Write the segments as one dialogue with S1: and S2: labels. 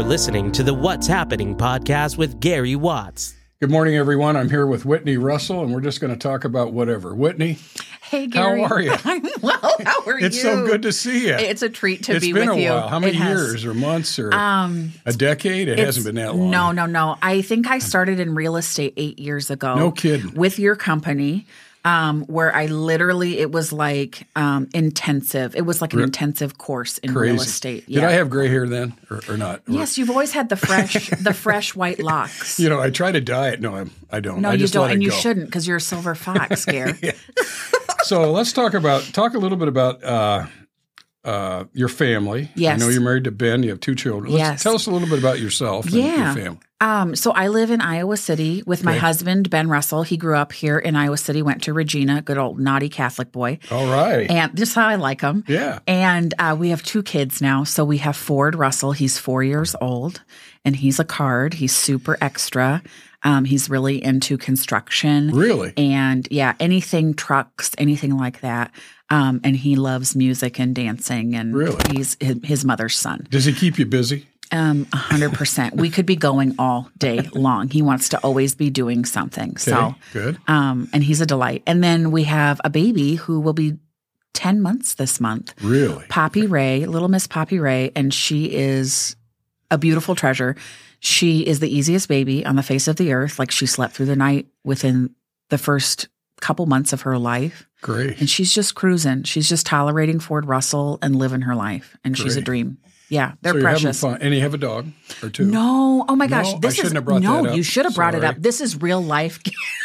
S1: You're listening to the What's Happening podcast with Gary Watts.
S2: Good morning, everyone. I'm here with Whitney Russell, and we're just going to talk about whatever. Whitney,
S3: hey, Gary.
S2: How are you?
S3: I'm well. How are you?
S2: It's so good to see you.
S3: It's a treat to be
S2: with you.
S3: with you.
S2: It's been a while. How many years or months or a decade? It hasn't been that long.
S3: No. I think I started in real estate 8 years ago.
S2: No kidding.
S3: With your company. Where I literally, it was like intensive. It was like an intensive course in real estate.
S2: Yeah. Did I have gray hair then or not?
S3: Yes, you've always had the fresh white locks.
S2: You know, I try to dye it. No, I don't.
S3: No,
S2: I just
S3: you don't,
S2: let it
S3: and you
S2: go.
S3: shouldn't because you're a silver fox, Gary.
S2: Yeah. So let's talk a little bit about your family.
S3: Yes.
S2: I know you're married to Ben. You have 2 children. Tell us a little bit about yourself and your family.
S3: So I live in Iowa City with my husband, Ben Russell. He grew up here in Iowa City, went to Regina, good old naughty Catholic boy.
S2: All right.
S3: And just how I like him.
S2: Yeah.
S3: And we have 2 kids now. So we have Ford Russell. He's 4 years old, and he's a card. He's super extra. He's really into construction.
S2: Really?
S3: And anything trucks, anything like that. And he loves music and dancing. And he's his mother's son.
S2: Does he keep you busy?
S3: 100%. We could be going all day long. He wants to always be doing something.
S2: Okay,
S3: so
S2: good.
S3: And he's a delight. And then we have a baby who will be 10 months this month.
S2: Really?
S3: Poppy Ray, little Miss Poppy Ray, and she is a beautiful treasure. She is the easiest baby on the face of the earth. Like, she slept through the night within the first couple months of her life.
S2: Great.
S3: And she's just cruising. She's just tolerating Ford Russell and living her life. And she's a dream. Yeah, they're precious.
S2: Having fun. And you have a dog or 2?
S3: No. Oh my gosh.
S2: I shouldn't have brought that up.
S3: You should have brought it up. This is real life.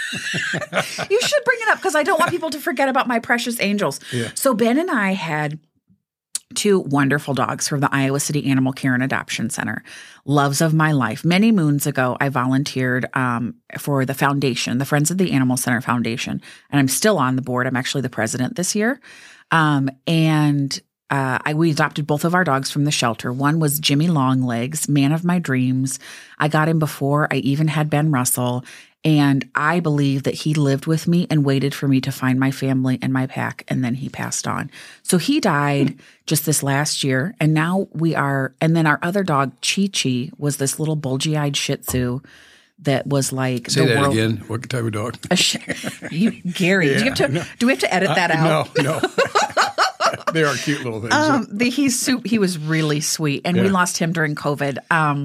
S3: You should bring it up because I don't want people to forget about my precious angels.
S2: Yeah.
S3: So Ben and I had 2 wonderful dogs from the Iowa City Animal Care and Adoption Center. Loves of my life. Many moons ago, I volunteered for the foundation, the Friends of the Animal Center Foundation, and I'm still on the board. I'm actually the president this year. We adopted both of our dogs from the shelter. One was Jimmy Longlegs, man of my dreams. I got him before I even had Ben Russell, and I believe that he lived with me and waited for me to find my family and my pack, and then he passed on. So he died just this last year, and now and then our other dog, Chi-Chi, was this little bulgy-eyed Shih Tzu that was like
S2: Say that again. What type of dog?
S3: Gary, do we have to edit that out?
S2: No. They are cute little things.
S3: He was really sweet, and we lost him during COVID.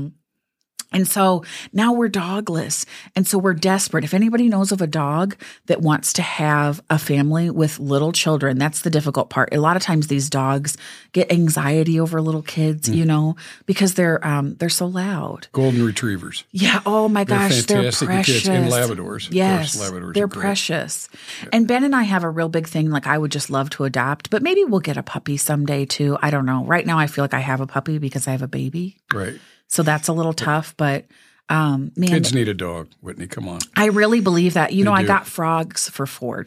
S3: And so now we're dogless, and so we're desperate. If anybody knows of a dog that wants to have a family with little children, that's the difficult part. A lot of times these dogs get anxiety over little kids, because they're so loud.
S2: Golden retrievers.
S3: Yeah. Oh my gosh, they're precious.
S2: Kids. And Labradors.
S3: Yes,
S2: of course, Labradors
S3: they're
S2: are great.
S3: Precious. Yeah. And Ben and I have a real big thing. Like, I would just love to adopt, but maybe we'll get a puppy someday too. I don't know. Right now, I feel like I have a puppy because I have a baby.
S2: Right.
S3: So that's a little tough, but man.
S2: Kids need a dog, Whitney. Come on.
S3: I really believe that. I got frogs for Ford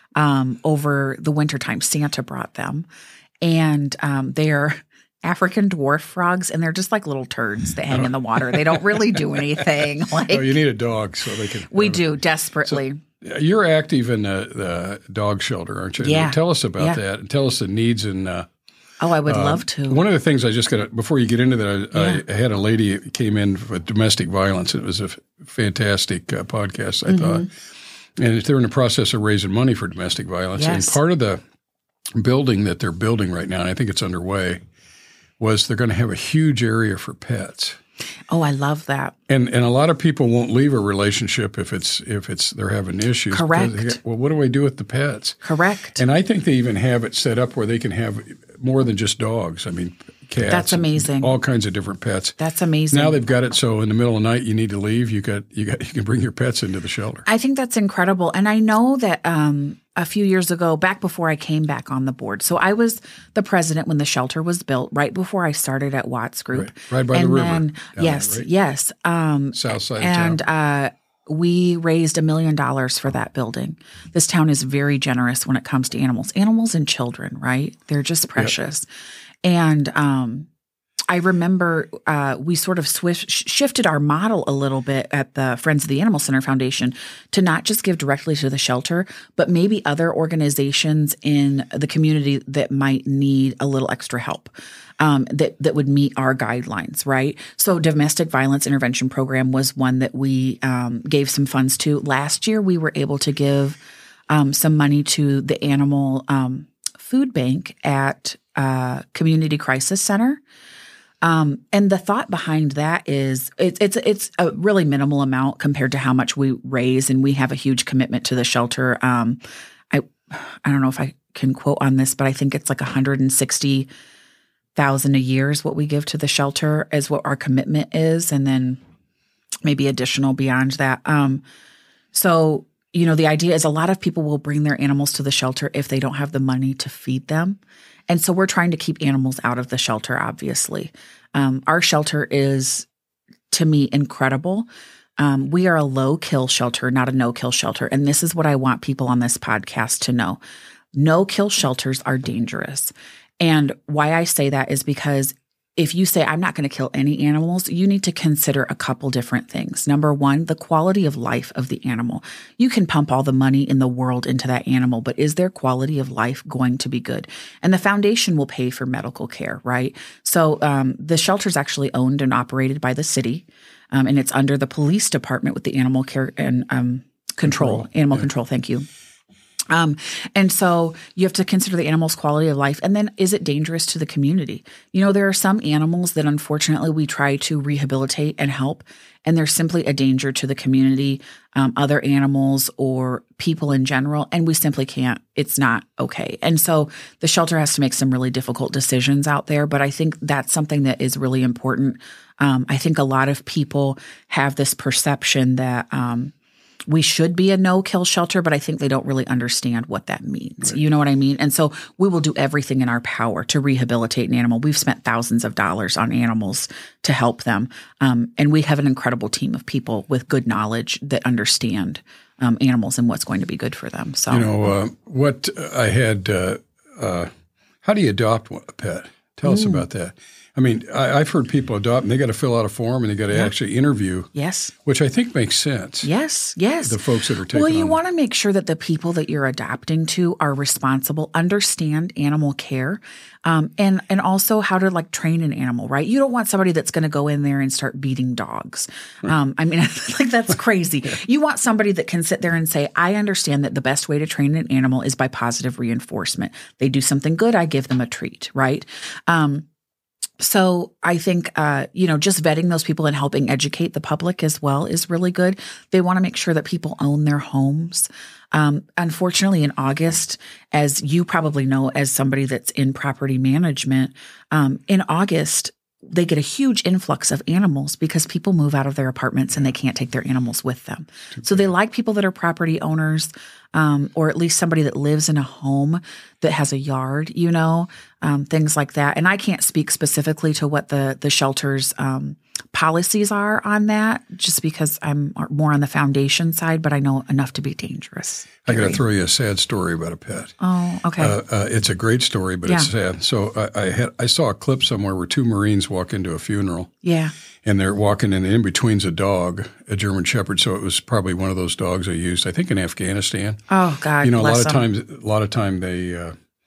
S3: over the wintertime. Santa brought them. And they're African dwarf frogs, and they're just like little turds that hang in the water. They don't really do anything.
S2: You need a dog so they can.
S3: We do, desperately.
S2: So you're active in the dog shelter, aren't you?
S3: Yeah.
S2: Tell us about that, and tell us the needs and
S3: I would love to.
S2: One of the things before you get into that, I had a lady who came in with domestic violence. It was a fantastic podcast, I thought. And they're in the process of raising money for domestic violence.
S3: Yes.
S2: And part of the building that they're building right now, and I think it's underway, was they're going to have a huge area for pets.
S3: Oh, I love that.
S2: And a lot of people won't leave a relationship if they're having issues.
S3: Correct.
S2: Well, what do I do with the pets?
S3: Correct.
S2: And I think they even have it set up where they can have more than just dogs. I mean, cats.
S3: That's amazing.
S2: All kinds of different pets.
S3: That's amazing.
S2: Now they've got it so in the middle of the night you need to leave. You can bring your pets into the shelter.
S3: I think that's incredible. And I know that a few years ago, back before I came back on the board. So I was the president when the shelter was built, right before I started at Watts Group.
S2: Right by the river.
S3: Yes.
S2: South side
S3: of town.
S2: And
S3: we raised $1 million for that building. This town is very generous when it comes to animals and children, right? They're just precious. Yep. And I remember we sort of shifted our model a little bit at the Friends of the Animal Center Foundation to not just give directly to the shelter, but maybe other organizations in the community that might need a little extra help. That would meet our guidelines, right? So Domestic Violence Intervention Program was one that we gave some funds to. Last year, we were able to give some money to the animal food bank at Community Crisis Center. And the thought behind that is it's a really minimal amount compared to how much we raise, and we have a huge commitment to the shelter. I don't know if I can quote on this, but I think it's like $160,000 a year is what we give to the shelter, is what our commitment is, and then maybe additional beyond that. So, the idea is a lot of people will bring their animals to the shelter if they don't have the money to feed them. And so we're trying to keep animals out of the shelter, obviously. Our shelter is, to me, incredible. We are a low-kill shelter, not a no-kill shelter. And this is what I want people on this podcast to know. No-kill shelters are dangerous. And why I say that is because if you say, I'm not going to kill any animals, you need to consider a couple different things. Number one, the quality of life of the animal. You can pump all the money in the world into that animal, but is their quality of life going to be good? And the foundation will pay for medical care, right? So the shelter is actually owned and operated by the city, and it's under the police department with the animal care and animal control. Thank you. And so you have to consider the animal's quality of life. And then, is it dangerous to the community? There are some animals that unfortunately we try to rehabilitate and help, and they're simply a danger to the community, other animals or people in general. And we simply can't, it's not okay. And so the shelter has to make some really difficult decisions out there. But I think that's something that is really important. I think a lot of people have this perception that, we should be a no-kill shelter, but I think they don't really understand what that means. Right. You know what I mean? And so we will do everything in our power to rehabilitate an animal. We've spent thousands of dollars on animals to help them. And we have an incredible team of people with good knowledge that understand animals and what's going to be good for them. So,
S2: what I had, how do you adopt a pet? Tell us about that. I mean, I've heard people adopt, and they got to fill out a form, and they got to actually interview.
S3: Yes.
S2: Which I think makes sense.
S3: Yes.
S2: The folks that are taking.
S3: Well, you want to make sure that the people that you're adopting to are responsible, understand animal care, and also how to train an animal, right? You don't want somebody that's going to go in there and start beating dogs. I mean, that's crazy. You want somebody that can sit there and say, I understand that the best way to train an animal is by positive reinforcement. They do something good, I give them a treat, right? So I think, just vetting those people and helping educate the public as well is really good. They want to make sure that people own their homes. Unfortunately, in August, as you probably know, as somebody that's in property management, in August, they get a huge influx of animals because people move out of their apartments and they can't take their animals with them. So they like people that are property owners, or at least somebody that lives in a home that has a yard, things like that. And I can't speak specifically to what the shelter's policies are on that, just because I'm more on the foundation side, but I know enough to be dangerous.
S2: I got to throw you a sad story about a pet.
S3: Oh, okay.
S2: It's a great story, but it's sad. So I saw a clip somewhere where two Marines walk into a funeral. Yeah. And they're walking in between's a dog, a German Shepherd. So it was probably one of those dogs they used, I think, in Afghanistan.
S3: Oh God!
S2: A lot of time they,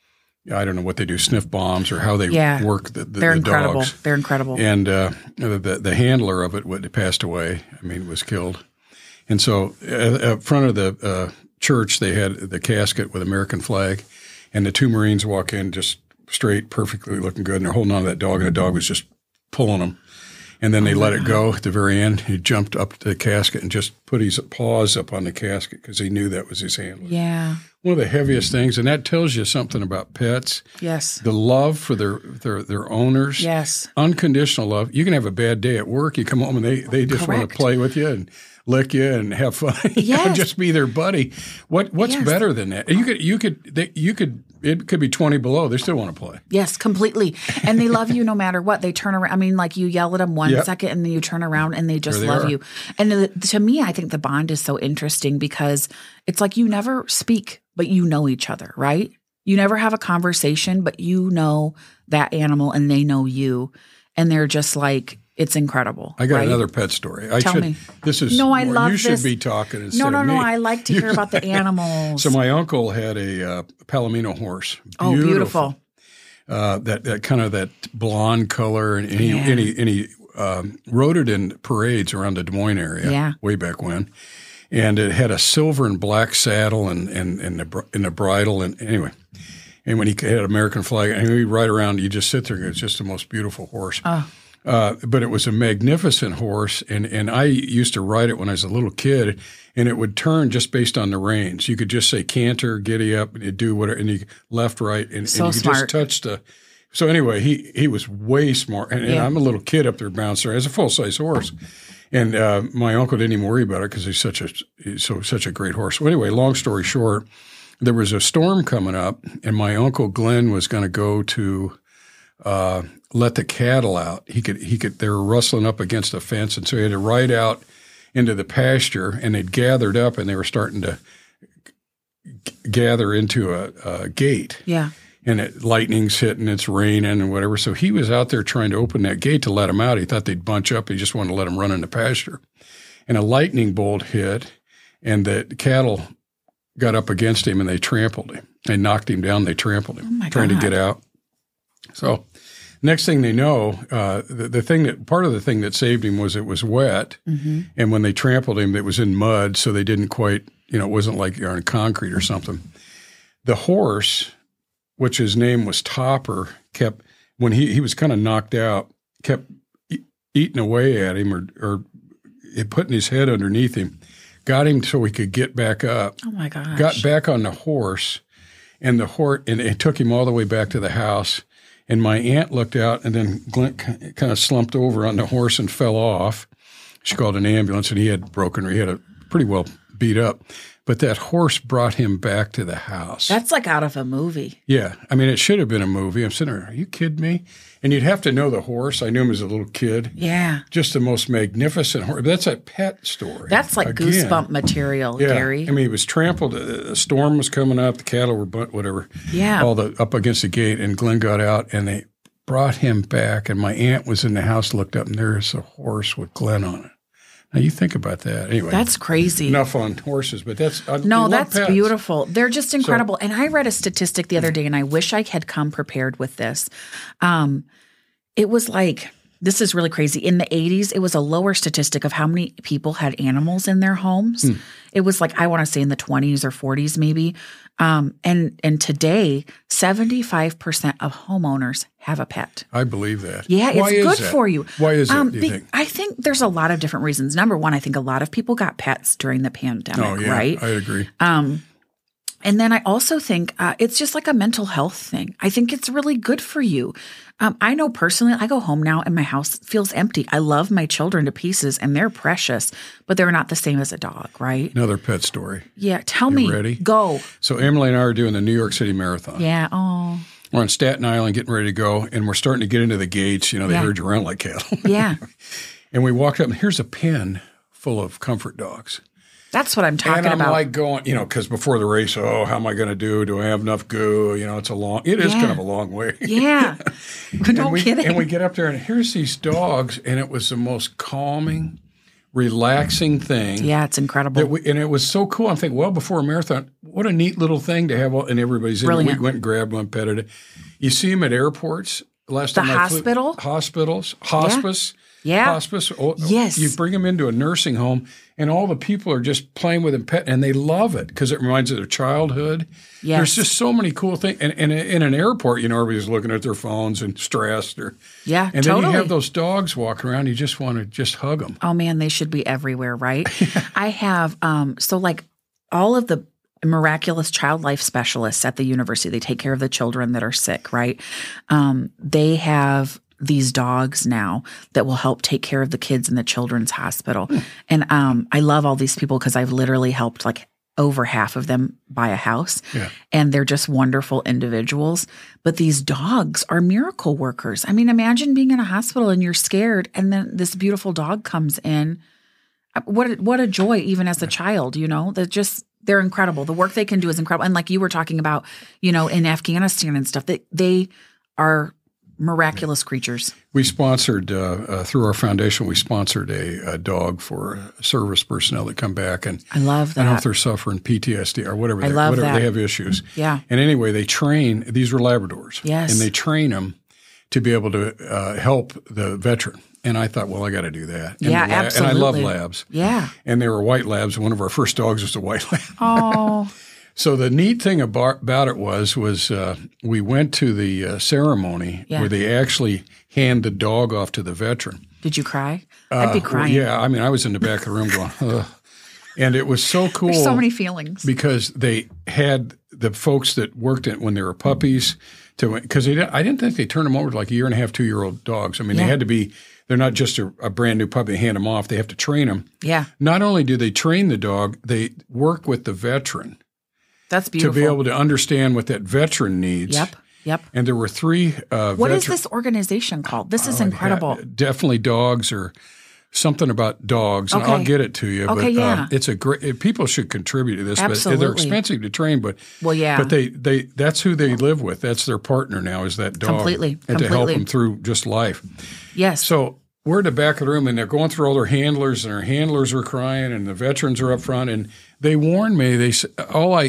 S2: I don't know what they do, sniff bombs or how they work the
S3: They're incredible.
S2: dogs.
S3: They're incredible.
S2: And the handler of it passed away. I mean, was killed. And so up front of the church, they had the casket with American flag, and the two Marines walk in just straight, perfectly looking good, and they're holding on to that dog, and the dog was just pulling them. And then they let it go at the very end. He jumped up to the casket and just put his paws up on the casket because he knew that was his handler.
S3: Yeah.
S2: One of the heaviest things, and that tells you something about pets.
S3: Yes.
S2: The love for their owners.
S3: Yes.
S2: Unconditional love. You can have a bad day at work. You come home and they just want to play with you and lick you and have fun.
S3: Yes.
S2: Just be their buddy. What's better than that? You could. It could be 20 below. They still want to play.
S3: Yes, completely. And they love you no matter what. They turn around. I mean, you yell at them one second and then you turn around and they just love you. And to me, I think the bond is so interesting because it's like you never speak, but you know each other, right? You never have a conversation, but you know that animal and they know you. and they're just like, it's incredible.
S2: I got
S3: right?
S2: another pet story.
S3: Tell me.
S2: This is
S3: no, I
S2: more,
S3: love
S2: you
S3: this.
S2: should be talking instead
S3: No,
S2: of me.
S3: I like to hear about the animals.
S2: So my uncle had a Palomino horse.
S3: Oh, beautiful.
S2: That kind of that blonde color, and he rode it in parades around the Des Moines area way back when. And it had a silver and black saddle and the bridle, and anyway. And when he had an American flag, and he'd ride around, you just sit there, and it's just the most beautiful horse. But it was a magnificent horse, and I used to ride it when I was a little kid, and it would turn just based on the reins. You could just say canter, giddy up, and it'd do whatever, and you left, right, and you could just touch the. So anyway, he was way smart, and I'm a little kid up there bouncing around. It's a full size horse, and my uncle didn't even worry about it because he's such a great horse. Well, anyway, long story short, there was a storm coming up, and my uncle Glenn was going to go to. Let the cattle out. He could. They were rustling up against a fence, and so he had to ride out into the pasture. And they'd gathered up, and they were starting to gather into a gate.
S3: Yeah.
S2: And lightning's hitting, it's raining, and whatever. So he was out there trying to open that gate to let them out. He thought they'd bunch up. He just wanted to let them run in the pasture. And a lightning bolt hit, and the cattle got up against him, and they trampled him. They knocked him down. They trampled him, trying to get out. So. Next thing they know, part of the thing that saved him was it was wet, and when they trampled him, it was in mud, so they didn't quite, it wasn't like you're on concrete or something. The horse, which his name was Topper, kept when he was kind of knocked out, kept eating away at him or putting his head underneath him, got him so he could get back up.
S3: Oh my gosh!
S2: Got back on the horse, and it took him all the way back to the house. And my aunt looked out, and then Glenn kind of slumped over on the horse and fell off. She called an ambulance, and he had a pretty well beat up. But that horse brought him back to the house.
S3: That's like out of a movie.
S2: Yeah. I mean, it should have been a movie. I'm sitting there, are you kidding me? And you'd have to know the horse. I knew him as a little kid.
S3: Yeah.
S2: Just the most magnificent horse. That's a pet story.
S3: That's like goosebump material, Gary.
S2: I mean, he was trampled. A storm was coming up. The cattle were whatever.
S3: Yeah.
S2: Up against the gate. And Glenn got out, and they brought him back. And my aunt was in the house, looked up, and there's a horse with Glenn on it. Now, you think about that. Anyway.
S3: That's crazy.
S2: Enough on horses, but that's
S3: pets. Beautiful. They're just incredible. And I read a statistic the other day, and I wish I had come prepared with this. It was like, this is really crazy. In the 80s, it was a lower statistic of how many people had animals in their homes. It was like, I want to say in the 20s or 40s maybe. And today, 75% of homeowners have a pet.
S2: I believe that.
S3: Yeah, it's good for you.
S2: Why is that, do you think?
S3: I think there's a lot of different reasons. Number one, I think a lot of people got pets during the pandemic, right?
S2: I agree.
S3: And then I also think it's just like a mental health thing. I think it's really good for you. I know personally, I go home now and my house feels empty. I love my children to pieces and they're precious, but they're not the same as a dog, right?
S2: Another pet story.
S3: Yeah. Tell me.
S2: Ready?
S3: Go.
S2: So Emily and I are doing the New York City Marathon.
S3: Yeah. Oh.
S2: We're on Staten Island getting ready to go, and we're starting to get into the gates. They herd you around like cattle.
S3: Yeah.
S2: And we walked up, and here's a pen full of comfort dogs.
S3: That's what I'm talking about.
S2: And I'm like going, because before the race, how am I going to do? Do I have enough goo? It is kind of a long way.
S3: Yeah. No kidding.
S2: And we get up there, and here's these dogs, and it was the most calming, relaxing thing.
S3: Yeah, it's incredible.
S2: And it was so cool. I'm thinking, well, before a marathon, what a neat little thing to have, and everybody's in.
S3: Brilliant.
S2: We went and grabbed one, petted it. You see them at airports. Last time I flew, hospitals, hospice.
S3: Yeah.
S2: Hospice.
S3: Yes.
S2: You bring them into a nursing home, and all the people are just playing with them, and they love it because it reminds them of their childhood.
S3: Yes.
S2: There's just so many cool things. And in an airport, everybody's looking at their phones and stressed. And then you have those dogs walking around. You just want to just hug them.
S3: Oh, man, they should be everywhere, right? I have all of the miraculous child life specialists at the university, they take care of the children that are sick, right? They have these dogs now that will help take care of the kids in the children's hospital. And I love all these people because I've literally helped like over half of them buy a house.
S2: Yeah.
S3: And they're just wonderful individuals. But these dogs are miracle workers. I mean, imagine being in a hospital and you're scared and then this beautiful dog comes in. What a joy, even as a child, they're incredible. The work they can do is incredible. And like you were talking about, in Afghanistan and stuff, they are Miraculous creatures.
S2: We sponsored, through our foundation, we sponsored a dog for service personnel that come back. And
S3: I love that.
S2: I don't know if they're suffering PTSD or whatever.
S3: that.
S2: They have issues.
S3: Yeah.
S2: And anyway, they train, these were Labradors.
S3: Yes.
S2: And they train them to be able to help the veteran. And I thought, well, I got to do that. And
S3: absolutely.
S2: And I love labs.
S3: Yeah.
S2: And they were white labs. One of our first dogs was a white lab.
S3: Oh.
S2: So the neat thing about it was we went to the ceremony where they actually hand the dog off to the veteran.
S3: Did you cry? I'd be crying.
S2: Yeah. I mean, I was in the back of the room going, ugh. And it was so cool.
S3: There's so many feelings.
S2: Because they had the folks that worked it when they were puppies because I didn't think they turned them over to like 1.5, 2-year-old dogs. I mean, they had to be. They're not just a brand new puppy, they hand them off. They have to train them.
S3: Yeah.
S2: Not only do they train the dog, they work with the veteran.
S3: That's beautiful.
S2: To be able to understand what that veteran needs.
S3: Yep.
S2: And there were 3
S3: What is this organization called? This is incredible.
S2: Definitely dogs or something about dogs. And I'll get it to you.
S3: Okay,
S2: but it's a great – people should contribute to this.
S3: Absolutely.
S2: But they're expensive to train. But they that's who they live with. That's their partner now is that dog.
S3: Completely.
S2: And to help them through just life.
S3: Yes.
S2: So we're in the back of the room, and they're going through all their handlers, and their handlers are crying, and the veterans are up front. And they warned me. They said,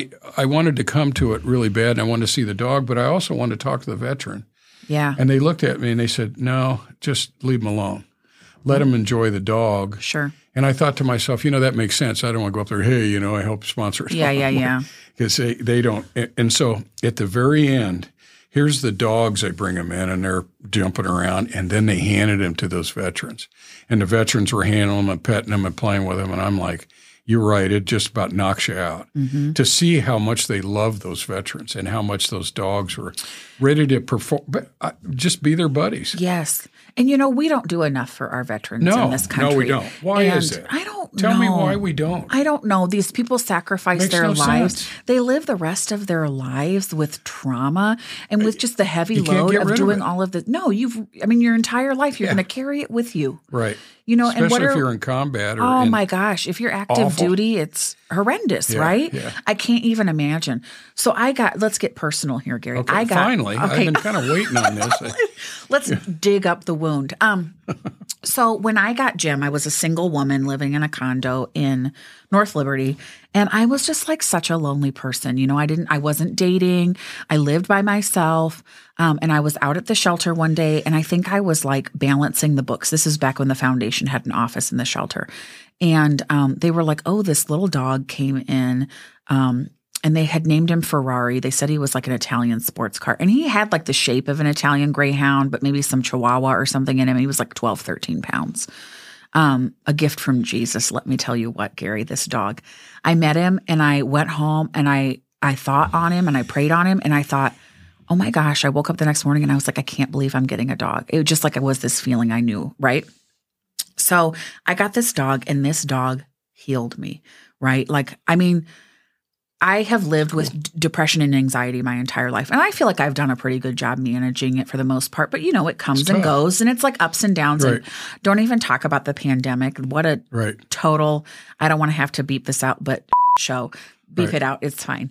S2: I wanted to come to it really bad, and I wanted to see the dog, but I also wanted to talk to the veteran.
S3: Yeah.
S2: And they looked at me, and they said, no, just leave him alone. Let him enjoy the dog.
S3: Sure.
S2: And I thought to myself, that makes sense. I don't want to go up there, hey, I help sponsor it.
S3: Yeah.
S2: Because they don't. And so at the very end, here's the dogs. They bring them in, and they're jumping around, and then they handed them to those veterans. And the veterans were handling them and petting them and playing with them. And I'm like, you're right. It just about knocks you out to see how much they love those veterans and how much those dogs were ready to perform, just be their buddies.
S3: Yes. And, we don't do enough for our veterans in this country.
S2: No, we don't. Why is that?
S3: I don't know.
S2: Tell me why we don't.
S3: I don't know. These people sacrifice their lives. Sense. They live the rest of their lives with trauma and with just the heavy load of doing all of this. No, your entire life, you're going to carry it with you.
S2: Right.
S3: Especially
S2: if you're in combat.
S3: My gosh. If you're active duty, it's horrendous, right?
S2: Yeah.
S3: I can't even imagine. So let's get personal here, Gary.
S2: Okay, finally. I've been kind of waiting on this.
S3: Let's dig up the wound. So when I got Jim, I was a single woman living in a condo in North Liberty, and I was just like such a lonely person. I wasn't dating. I lived by myself, and I was out at the shelter one day, and I think I was like balancing the books. This is back when the foundation had an office in the shelter, and they were like, "Oh, this little dog came in." And they had named him Ferrari. They said he was like an Italian sports car. And he had like the shape of an Italian Greyhound, but maybe some Chihuahua or something in him. He was like 12, 13 pounds. A gift from Jesus. Let me tell you what, Gary, this dog. I met him and I went home and I thought on him and I prayed on him. And I thought, oh my gosh, I woke up the next morning and I was like, I can't believe I'm getting a dog. It was just like it was this feeling I knew, right? So I got this dog and this dog healed me, right? I have lived with depression and anxiety my entire life. And I feel like I've done a pretty good job managing it for the most part. But, it comes and goes and it's like ups and downs.
S2: Right.
S3: And don't even talk about the pandemic. What a total, I don't want to have to beep this out, but show. Beep it out. It's fine.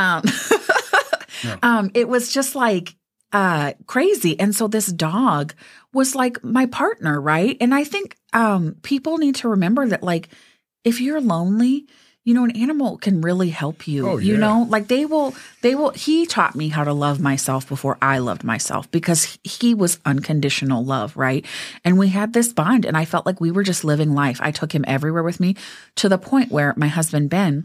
S3: It was just like crazy. And so this dog was like my partner, right? And I think people need to remember that if you're lonely, an animal can really help you, he taught me how to love myself before I loved myself because he was unconditional love, right? And we had this bond and I felt like we were just living life. I took him everywhere with me to the point where my husband, Ben,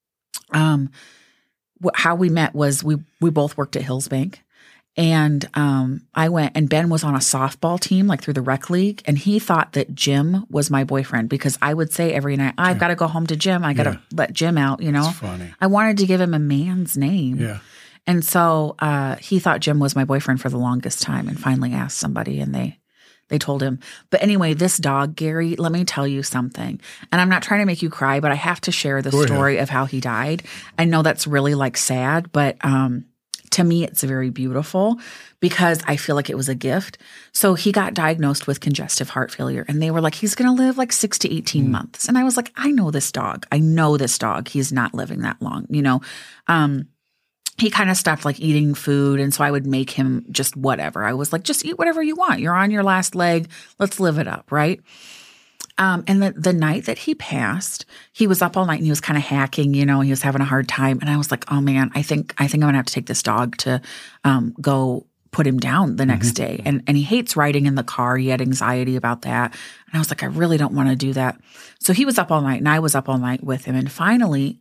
S3: how we met was we both worked at Hillsbank. And I went, and Ben was on a softball team, through the rec league, and he thought that Jim was my boyfriend because I would say every night, I've got to go home to Jim. I got to let Jim out,
S2: That's funny.
S3: I wanted to give him a man's name.
S2: Yeah.
S3: And so he thought Jim was my boyfriend for the longest time and finally asked somebody and they told him. But anyway, this dog, Gary, let me tell you something. And I'm not trying to make you cry, but I have to share the story of how he died. I know that's really sad, but to me, it's very beautiful because I feel like it was a gift. So he got diagnosed with congestive heart failure and they were like, he's going to live 6 to 18 months. And I was like, I know this dog. He's not living that long, he kind of stopped like eating food. And so I would make him just whatever. I was like, just eat whatever you want. You're on your last leg. Let's live it up. Right. And the night that he passed, he was up all night and he was kind of hacking, he was having a hard time. And I was like, oh man, I think I'm going to have to take this dog to go put him down the next day. And he hates riding in the car. He had anxiety about that. And I was like, I really don't want to do that. So he was up all night and I was up all night with him. And finally,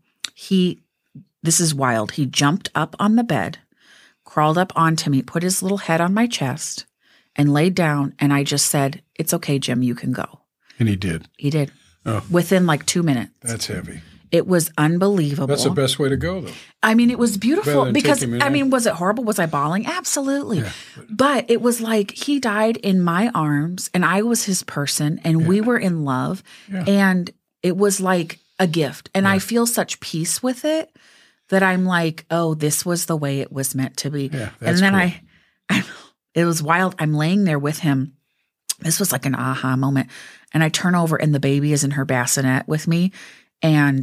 S3: this is wild. He jumped up on the bed, crawled up onto me, put his little head on my chest and laid down. And I just said, it's okay, Jim, you can go.
S2: And he did.
S3: He did.
S2: Oh.
S3: Within like 2 minutes.
S2: That's heavy.
S3: It was unbelievable.
S2: That's the best way to go, though.
S3: I mean, it was beautiful because, was it horrible? Was I bawling? Absolutely. Yeah, but it was like he died in my arms and I was his person and we were in love and it was like a gift. And I feel such peace with it that I'm like, oh, this was the way it was meant to be.
S2: Yeah,
S3: and then
S2: cool.
S3: It was wild. I'm laying there with him. This was like an aha moment. And I turn over and the baby is in her bassinet with me. And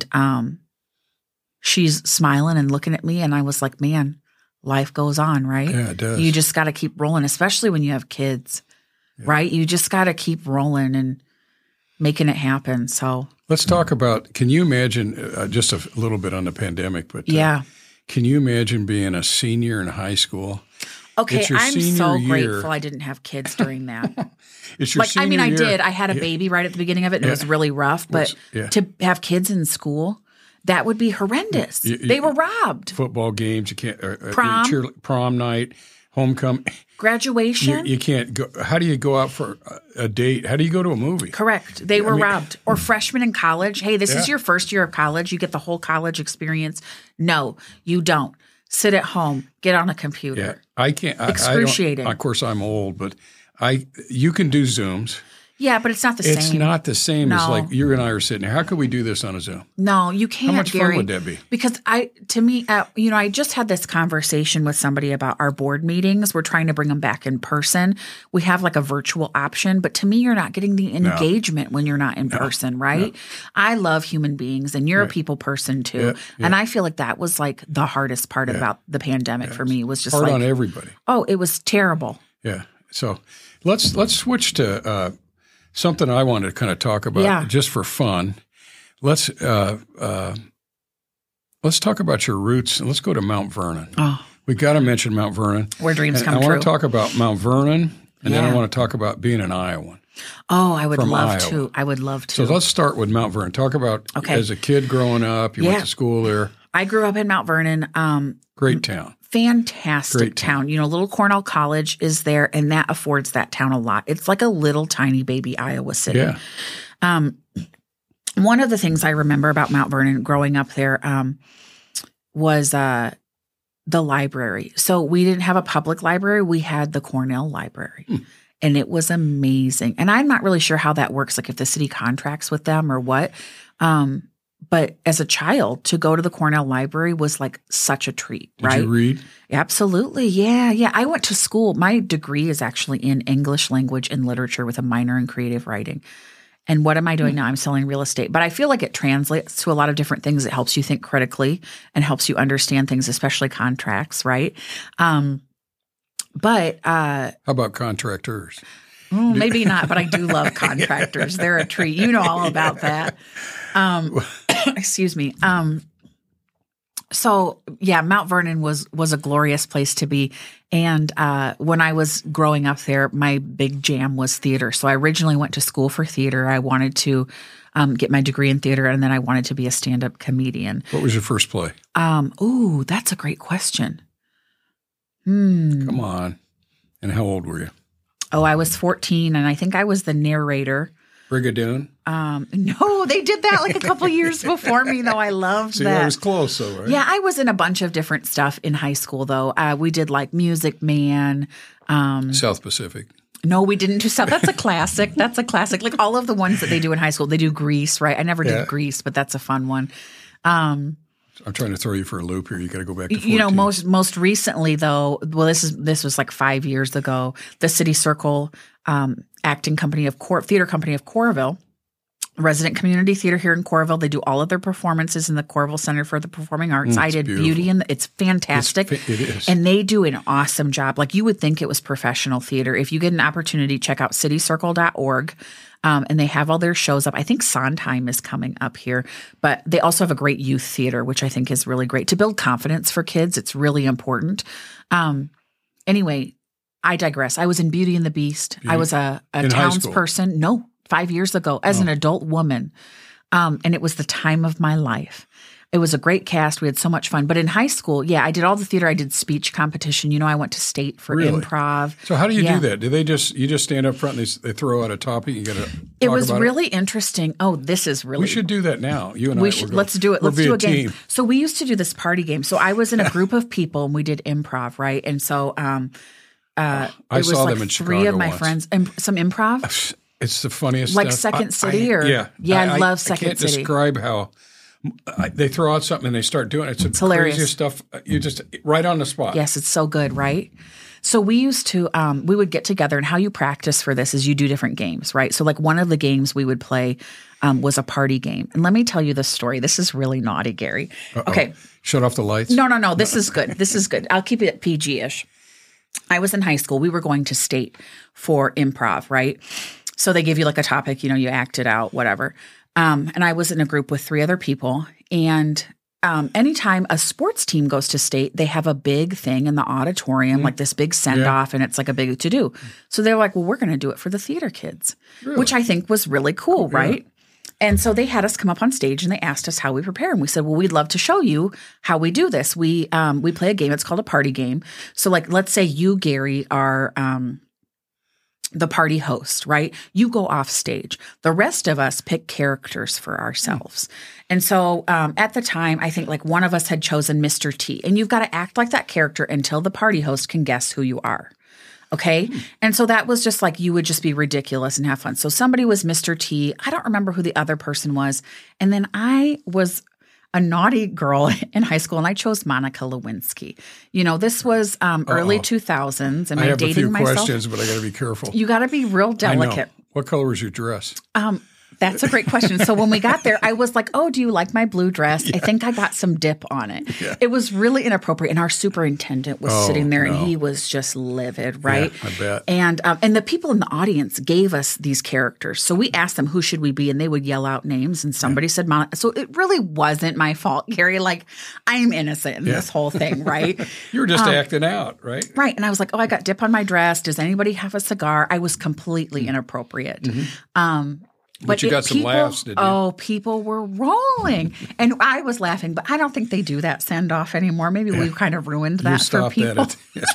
S3: she's smiling and looking at me. And I was like, man, life goes on, right?
S2: Yeah, it does.
S3: You just got to keep rolling, especially when you have kids, right? You just got to keep rolling and making it happen. So
S2: let's talk about, can you imagine, just a little bit on the pandemic, but can you imagine being a senior in high school?
S3: Okay, I'm so grateful I didn't have kids during that.
S2: It's your senior
S3: I
S2: year.
S3: did. I had a baby right at the beginning of it, and it was really rough. But to have kids in school, that would be horrendous. They were robbed.
S2: Football games, you can't.
S3: Prom
S2: night, homecoming,
S3: graduation.
S2: You can't go. How do you go out for a date? How do you go to a movie?
S3: Correct. They were robbed. Or freshmen in college. Hey, this is your first year of college. You get the whole college experience. No, you don't. Sit at home. Get on a computer.
S2: Yeah, I can't.
S3: Excruciating.
S2: Of course, I'm old, but you can do Zooms.
S3: Yeah, but it's not the same.
S2: It's not the same as like you and I are sitting here. How could we do this on a Zoom?
S3: No, you can't,
S2: How much
S3: Gary,
S2: fun would that be?
S3: Because I just had this conversation with somebody about our board meetings. We're trying to bring them back in person. We have like a virtual option, but to me, you're not getting the engagement when you're not in person, right? No. I love human beings, and you're a people person too. And I feel like that was like the hardest part about the pandemic for me. Was just
S2: hard on everybody.
S3: Oh, it was terrible.
S2: Yeah. So let's switch to something I wanted to kind of talk about just for fun. Let's talk about your roots, and let's go to Mount Vernon.
S3: Oh.
S2: We got to mention Mount Vernon.
S3: Where dreams come true.
S2: I want to talk about Mount Vernon, and then I want to talk about being an Iowan.
S3: Oh, I would love to. I would love to.
S2: So let's start with Mount Vernon. Talk about as a kid growing up, you went to school there.
S3: I grew up in Mount Vernon.
S2: Great town.
S3: Fantastic town. Little Cornell College is there, and that affords that town a lot. It's like a little tiny baby Iowa City.
S2: Yeah.
S3: One of the things I remember about Mount Vernon growing up there was the library. So we didn't have a public library. We had the Cornell Library. And it was amazing. And I'm not really sure how that works, like if the city contracts with them or what. But as a child, to go to the Cornell Library was like such a treat, right?
S2: Did you read?
S3: Absolutely. Yeah. I went to school. My degree is actually in English language and literature with a minor in creative writing. And what am I doing now? I'm selling real estate. But I feel like it translates to a lot of different things. It helps you think critically and helps you understand things, especially contracts, right? How
S2: about contractors?
S3: Maybe not, but I do love contractors. They're a treat. You know all about that. Excuse me. So yeah, Mount Vernon was a glorious place to be. And when I was growing up there, my big jam was theater. So I originally went to school for theater. I wanted to get my degree in theater, and then I wanted to be a stand-up comedian.
S2: What was your first play?
S3: That's a great question.
S2: Come on. And how old were you?
S3: Oh, I was 14, and I think I was the narrator.
S2: Brigadoon?
S3: No, they did that like a couple years before me, though. I loved that.
S2: I was close, though, right?
S3: Yeah, I was in a bunch of different stuff in high school, though. We did like Music Man.
S2: South Pacific.
S3: No, we didn't do South. That's a classic. That's a classic. Like all of the ones that they do in high school. They do Grease, right? I never did Grease, but that's a fun one.
S2: I'm trying to throw you for a loop here. You got to go back to 14.
S3: Most recently though, well, this was like 5 years ago. The City Circle theater company of Coralville Resident Community Theater here in Coralville. They do all of their performances in the Coralville Center for the Performing Arts. I did
S2: beautiful.
S3: Beauty, and it's fantastic.
S2: It is.
S3: And they do an awesome job. Like you would think it was professional theater. If you get an opportunity, check out citycircle.org. And they have all their shows up. I think Sondheim is coming up here, but they also have a great youth theater, which I think is really great to build confidence for kids. It's really important. Anyway, I digress. I was in Beauty and the Beast. I was a townsperson. No, 5 years ago as an adult woman. And it was the time of my life. It was a great cast. We had so much fun. But in high school, I did all the theater. I did speech competition. I went to state for improv.
S2: So how do you do that? Do you just stand up front and they throw out a topic? You got to talk about it?
S3: It was really interesting. Oh, this is really.
S2: We should do that now. You and
S3: let's do it. Let's do a game.
S2: Team.
S3: So we used to do this party game. So I was in a group of people and we did improv, right? And so
S2: I saw them in Chicago
S3: three of my
S2: once.
S3: friends, some improv.
S2: It's the funniest
S3: like
S2: stuff.
S3: Second City I love Second
S2: City. I can't
S3: City.
S2: describe how they throw out something and they start doing it. It's
S3: hilarious.
S2: Craziest stuff. You just right on the spot.
S3: Yes, it's so good, right? So we used to, we would get together, and how you practice for this is you do different games, right? So like one of the games we would play was a party game. And let me tell you this story. This is really naughty, Gary.
S2: Uh-oh.
S3: Okay.
S2: Shut off the lights.
S3: No. This is good. This is good. I'll keep it PG-ish. I was in high school. We were going to state for improv, right? So they give you like a topic, you act it out, whatever. And I was in a group with 3 other people. And anytime a sports team goes to state, they have a big thing in the auditorium, like this big send-off, and it's like a big to-do. So they're like, well, we're going to do it for the theater kids, which I think was really cool, right? And so they had us come up on stage and they asked us how we prepare. And we said, well, we'd love to show you how we do this. We play a game. It's called a party game. So like, let's say you, Gary, are the party host, right? You go off stage. The rest of us pick characters for ourselves. And so at the time, I think like one of us had chosen Mr. T. And you've got to act like that character until the party host can guess who you are. Okay. And so that was just like, you would just be ridiculous and have fun. So somebody was Mr. T. I don't remember who the other person was. And then I was a naughty girl in high school and I chose Monica Lewinsky. This was early 2000s. Am I
S2: have
S3: dating
S2: a few
S3: myself?
S2: questions, but I got to be careful.
S3: You got to be real delicate.
S2: I know. What color was your dress?
S3: That's a great question. So when we got there, I was like, oh, do you like my blue dress? I think I got some dip on it. Yeah. It was really inappropriate. And our superintendent was sitting there and he was just livid, right?
S2: Yeah, I bet.
S3: And the people in the audience gave us these characters. So we asked them, who should we be? And they would yell out names. And somebody said Monica. So it really wasn't my fault, Gary. Like, I'm innocent in this whole thing, right?
S2: You were just acting out, right?
S3: Right. And I was like, oh, I got dip on my dress. Does anybody have a cigar? I was completely inappropriate. Mm-hmm.
S2: But you got some laughs, didn't you?
S3: Oh, people were rolling. And I was laughing, but I don't think they do that send-off anymore. Maybe we've kind of ruined that for people.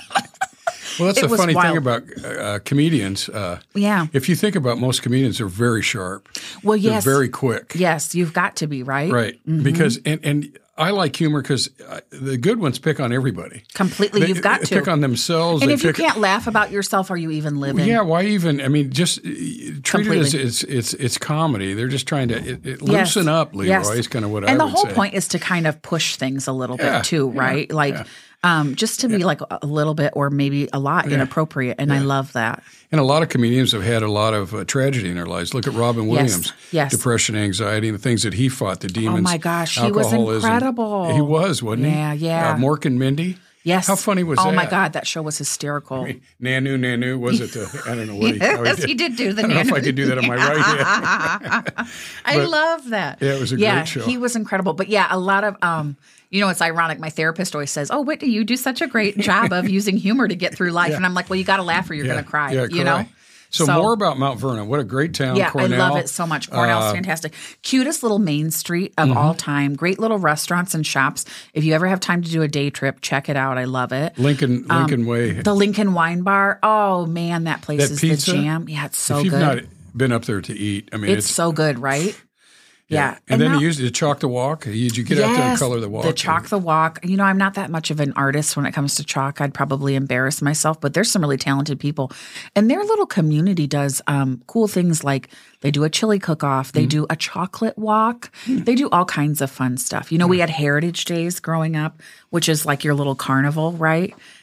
S2: Well, that's the funny thing about comedians. If you think about most comedians, they're very sharp.
S3: Well, yes.
S2: They're very quick.
S3: Yes, you've got to be, right?
S2: Right. Mm-hmm. Because and I like humor because the good ones pick on everybody.
S3: Completely. You've got to.
S2: Pick on themselves.
S3: And if you can't laugh about yourself, are you even living?
S2: Yeah, why even? I mean, just treat it as it's comedy. They're just trying to loosen up, Leroy, is kind of what I would say.
S3: And the whole point is to kind of push things a little bit too, right? Just to be like a little bit or maybe a lot inappropriate. And I love that. And
S2: a lot of comedians have had a lot of tragedy in their lives. Look at Robin Williams.
S3: Yes.
S2: Depression, anxiety, and the things that he fought, the demons.
S3: Oh, my gosh. He was incredible.
S2: He was, wasn't he?
S3: Yeah.
S2: Mork and Mindy.
S3: Yes.
S2: How funny was that?
S3: Oh, my God. That show was hysterical.
S2: I mean, Nanu, was it? I don't know what
S3: he did do the Nanu.
S2: I don't know if I could do that on my right hand.
S3: I love that.
S2: Yeah, it was a great show.
S3: He was incredible. But a lot of it's ironic. My therapist always says, oh, Whitney, you do such a great job of using humor to get through life. And I'm like, well, you got to laugh or you're going to cry, you know?
S2: So more about Mount Vernon. What a great town, Cornell.
S3: I love it so much. Cornell's fantastic. Cutest little main street of all time. Great little restaurants and shops. If you ever have time to do a day trip, check it out. I love it.
S2: Lincoln Way.
S3: The Lincoln Wine Bar. Oh, man, that place is pizza? The jam. Yeah, it's so good.
S2: If you've not been up there to eat, I mean,
S3: it's so good, right? Yeah.
S2: And then you used to chalk the walk. Did you get out there and color the walk?
S3: The chalk the walk. I'm not that much of an artist when it comes to chalk. I'd probably embarrass myself, but there's some really talented people. And their little community does cool things like they do a chili cook-off. They do a chocolate walk. They do all kinds of fun stuff. We had Heritage Days growing up, which is like your little carnival, right?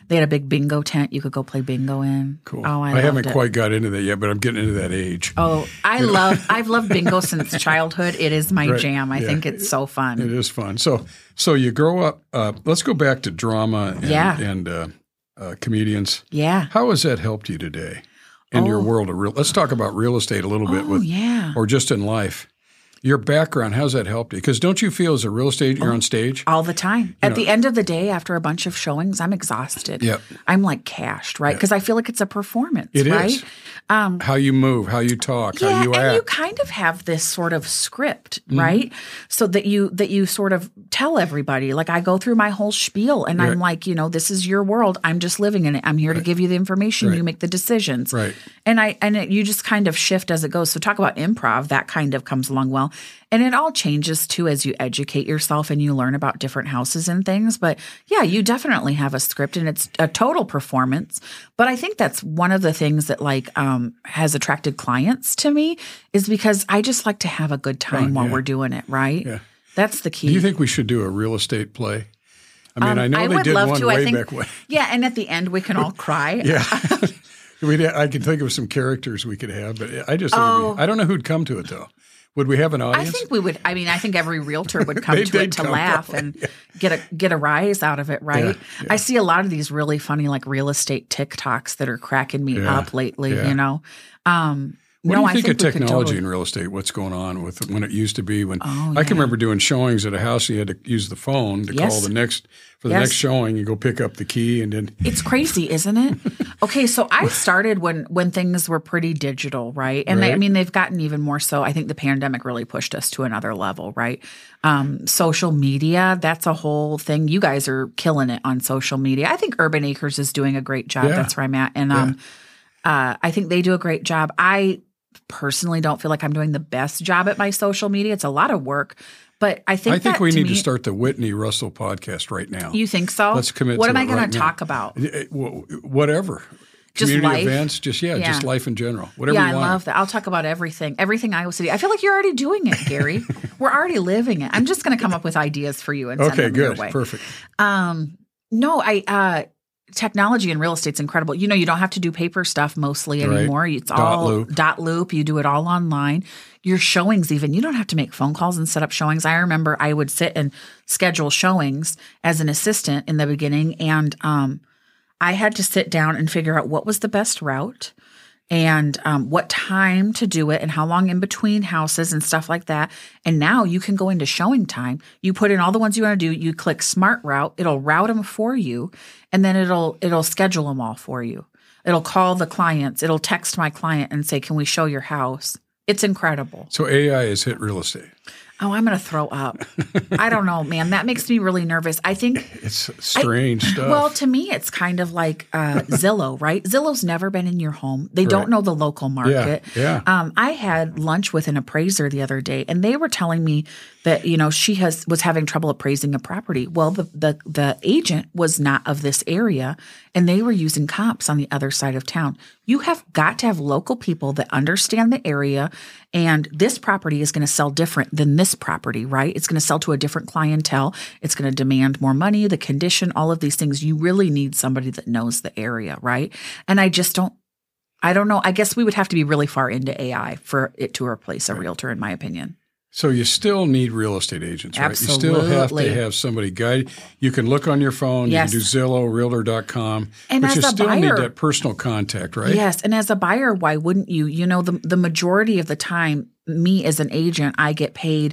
S3: They had a big bingo tent you could go play bingo in.
S2: Cool.
S3: Oh,
S2: I haven't quite got into that yet, but I'm getting into that age.
S3: Oh, I've loved bingo since childhood. It is my jam. I think it's so fun.
S2: It is fun. So you grow up, let's go back to drama and comedians.
S3: Yeah.
S2: How has that helped you today in your world of let's talk about real estate a little bit or just in life. Your background, how's that helped you? Because don't you feel as a real estate, you're on stage?
S3: All the time. At the end of the day, after a bunch of showings, I'm exhausted.
S2: Yep.
S3: I'm like cashed, right? Because I feel like it's a performance,
S2: It
S3: right?
S2: is. How you move, how you talk, how you act.
S3: And you kind of have this sort of script, right? So that you sort of tell everybody, like I go through my whole spiel and I'm like, this is your world. I'm just living in it. I'm here to give you the information. You make the decisions.
S2: Right.
S3: And you just kind of shift as it goes. So talk about improv, that kind of comes along well. And it all changes too as you educate yourself and you learn about different houses and things. But yeah, you definitely have a script and it's a total performance. But I think that's one of the things that has attracted clients to me is because I just like to have a good time while we're doing it, right? Yeah. That's the key.
S2: Do you think we should do a real estate play? I mean, I know they did one way back when.
S3: Yeah, and at the end we can all cry.
S2: Yeah. I can think of some characters we could have, but I just I don't know who'd come to it though. Would we have an audience?
S3: I think we would. I mean, I think every realtor would come to it to laugh and get a rise out of it, right? Yeah, yeah. I see a lot of these really funny real estate TikToks that are cracking me up lately.
S2: Yeah. What do you think of technology in real estate? What's going on with when it used to be when I can remember doing showings at a house, you had to use the phone to call the next showing. You go pick up the key and then
S3: it's crazy, isn't it? Okay, so I started when things were pretty digital, right? And they've gotten even more so. I think the pandemic really pushed us to another level, right? Social media, that's a whole thing. You guys are killing it on social media. I think Urban Acres is doing a great job. That's where I'm at, and I think they do a great job. I personally don't feel like I'm doing the best job at my social media. It's a lot of work, but I think
S2: we need to start the Whitney Russell podcast right now.
S3: You think so?
S2: Let's commit.
S3: What am I going to talk about?
S2: Whatever.
S3: Just
S2: community
S3: life?
S2: Events, just life in general. Whatever you want.
S3: Yeah, I love that. I'll talk about everything Iowa City. I feel like you're already doing it, Gary. We're already living it. I'm just going to come up with ideas for you and send them your way.
S2: Perfect.
S3: Technology in real estate's incredible. You don't have to do paper stuff mostly anymore. It's all dot loop. You do it all online. Your showings even, you don't have to make phone calls and set up showings. I remember I would sit and schedule showings as an assistant in the beginning, and I had to sit down and figure out what was the best route and what time to do it and how long in between houses and stuff like that. And now you can go into showing time. You put in all the ones you want to do. You click Smart Route. It'll route them for you, and then it'll schedule them all for you. It'll call the clients. It'll text my client and say, "Can we show your house?" It's incredible.
S2: So AI has hit real estate.
S3: Oh, I'm going to throw up. I don't know, man. That makes me really nervous. I think
S2: it's strange stuff.
S3: Well, to me, it's kind of like Zillow, right? Zillow's never been in your home. They don't know the local market.
S2: Yeah.
S3: I had lunch with an appraiser the other day, and they were telling me that she was having trouble appraising a property. Well, the agent was not of this area, and they were using comps on the other side of town. You have got to have local people that understand the area, and this property is going to sell different than this property, right? It's going to sell to a different clientele. It's going to demand more money, the condition, all of these things. You really need somebody that knows the area, right? And I don't know. I guess we would have to be really far into AI for it to replace a realtor, in my opinion.
S2: So you still need real estate agents, right?
S3: Absolutely.
S2: You still have to have somebody guide. You can look on your phone.
S3: Yes.
S2: You can do Zillow, Realtor.com.
S3: And
S2: but
S3: as
S2: you
S3: a
S2: still
S3: buyer,
S2: need that personal contact, right?
S3: Yes. And as a buyer, why wouldn't you? The majority of the time, me as an agent, I get paid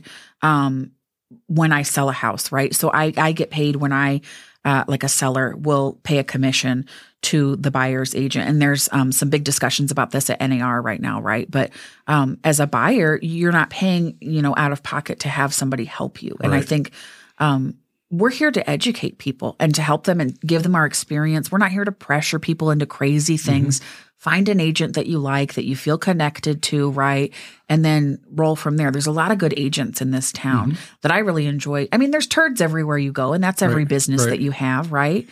S3: when I sell a house, right? So I get paid when I, like a seller, will pay a commission to the buyer's agent. And there's some big discussions about this at NAR right now, right? But as a buyer, you're not paying, out of pocket to have somebody help you. And I think we're here to educate people and to help them and give them our experience. We're not here to pressure people into crazy things. Mm-hmm. Find an agent that you like, that you feel connected to, right? And then roll from there. There's a lot of good agents in this town that I really enjoy. I mean, there's turds everywhere you go, and that's every business that you have, right?